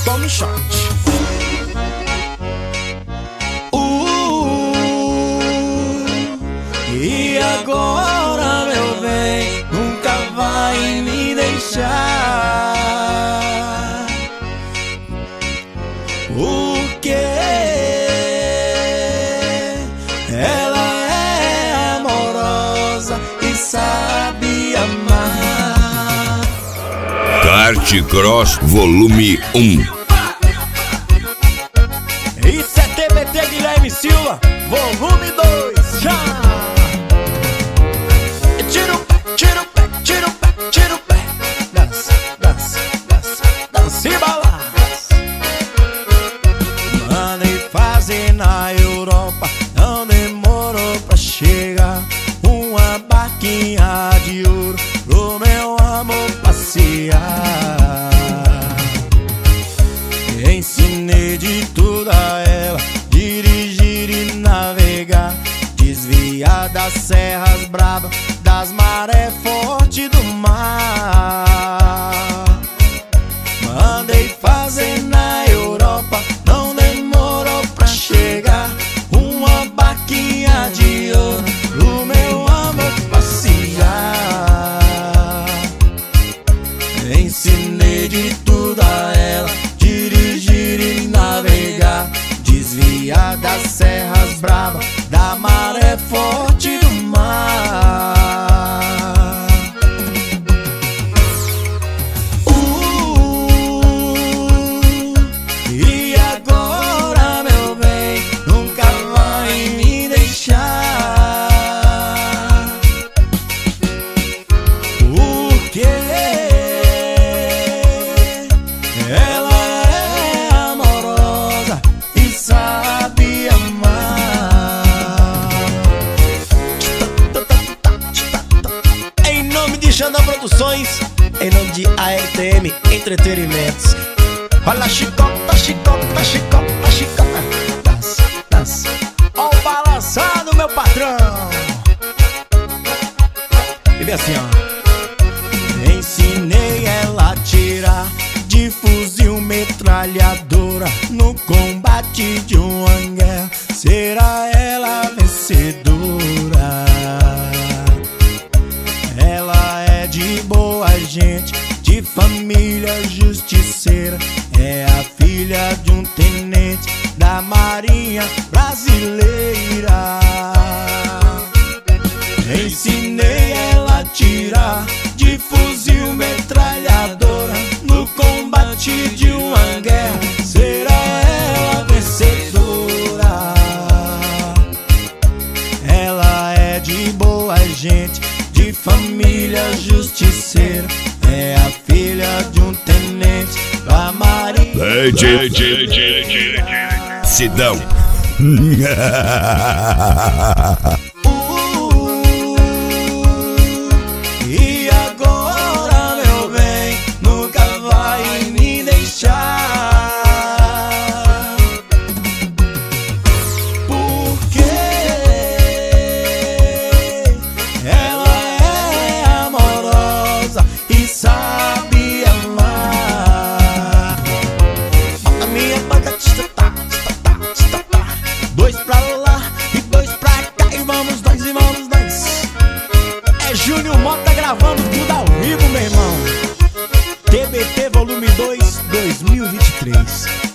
tome shot. E agora, meu bem, nunca vai me deixar. Porque ela é amorosa e sabe amar. Kart Cross Volume 1. Isso é TBT Guilherme Silva, Volume 2, já! Tira o pé, tira o pé, tira o pé, tira o pé. Dança, dança, dança, dança e balança. Mandei fazer na Europa, não demorou pra chegar. Uma barquinha de ouro pro meu amor passear. Ensinei de tudo a ela, dirigir e navegar, desviar das serras bravas, das marés fortes do mar. Mandei fazer na Europa, não demorou pra chegar. Uma barquinha de ouro pro meu amor passear. Ensinei de tudo a ela, dirigir e navegar, desviar das serras bravas, da maré forte do mar. E agora, meu bem, nunca vai me deixar. Porque ela é amorosa e sabe amar. Em nome de Xandão Produções, em nome de ARTM Entretenimentos. Olha, chicota, chicota, chicota, chicota. Dança, dança. Ó o balançado, meu patrão. E vem assim, ó. Ensinei ela a tirar de fuzil metralhadora no combate de uma guerra. Será ela a vencedora? Ela é de boa gente, de família justiceira. É a filha de um tenente da Marinha Brasileira. Ensinei ela a tirar de fuzil metralhadora no combate de uma guerra. Será ela a vencedora? Ela é de boa gente, de família justiceira. É a filha de um tenente da Marinha. Sidão. E agora, meu bem, nunca vai me deixar. Porque ela é amorosa e sabe amar. A minha banca tá. Dois pra lá e dois pra cá, e vamos nós, e vamos nós. É Júnior Mota gravando tudo ao vivo, meu irmão. TBT Volume 2, 2023.